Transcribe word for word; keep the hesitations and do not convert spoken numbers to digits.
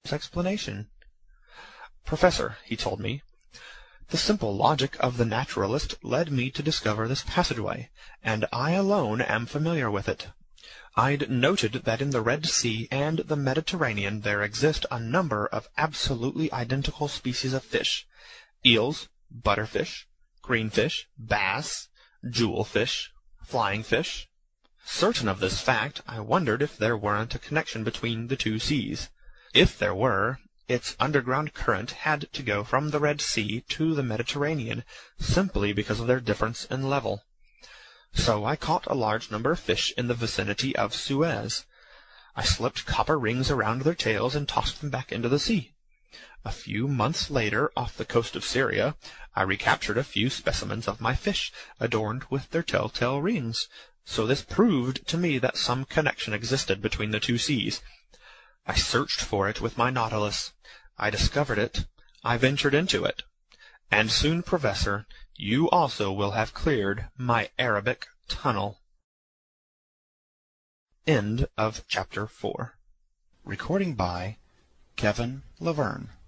explanation. "Professor," he told me, "the simple logic of the naturalist led me to discover this passageway, and I alone am familiar with it. I'd noted that in the Red Sea and the Mediterranean there exist a number of absolutely identical species of fish: eels, butterfish, greenfish, bass, jewelfish, flying fish. Certain of this fact, I wondered if there weren't a connection between the two seas. If there were, its underground current had to go from the Red Sea to the Mediterranean, simply because of their difference in level. So I caught a large number of fish in the vicinity of Suez. I slipped copper rings around their tails and tossed them back into the sea. A few months later, off the coast of Syria, I recaptured a few specimens of my fish, adorned with their telltale rings. So this proved to me that some connection existed between the two seas. I searched for it with my Nautilus. I discovered it. I ventured into it. And soon, Professor, you also will have cleared my Arabic tunnel." End of chapter four. Recording by Kevin Laverne.